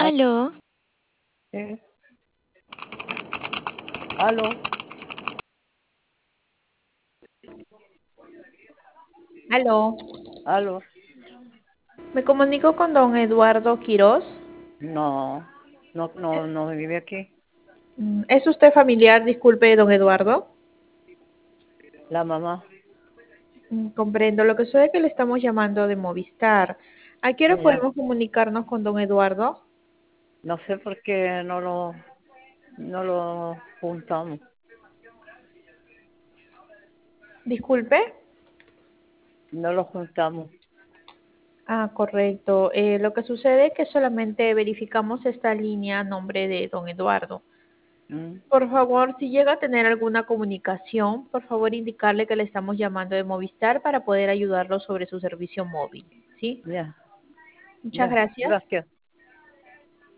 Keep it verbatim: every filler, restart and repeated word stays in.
Aló, Sí. Aló, Aló, aló. me comunico con don Eduardo Quirós. No, no, no, no vive aquí. Mm, ¿Es usted familiar, disculpe, don Eduardo? La mamá, Mm, Comprendo, lo que sucede es que le estamos llamando de Movistar. ¿A qué hora ya. podemos comunicarnos con don Eduardo? No sé por qué no lo, no lo juntamos. Disculpe. No lo juntamos. Ah, correcto. Eh, lo que sucede es que solamente verificamos esta línea a nombre de don Eduardo. ¿Mm? Por favor, si llega a tener alguna comunicación, por favor indicarle que le estamos llamando de Movistar para poder ayudarlo sobre su servicio móvil. ¿Sí? Ya, Muchas ya. gracias. Gracias.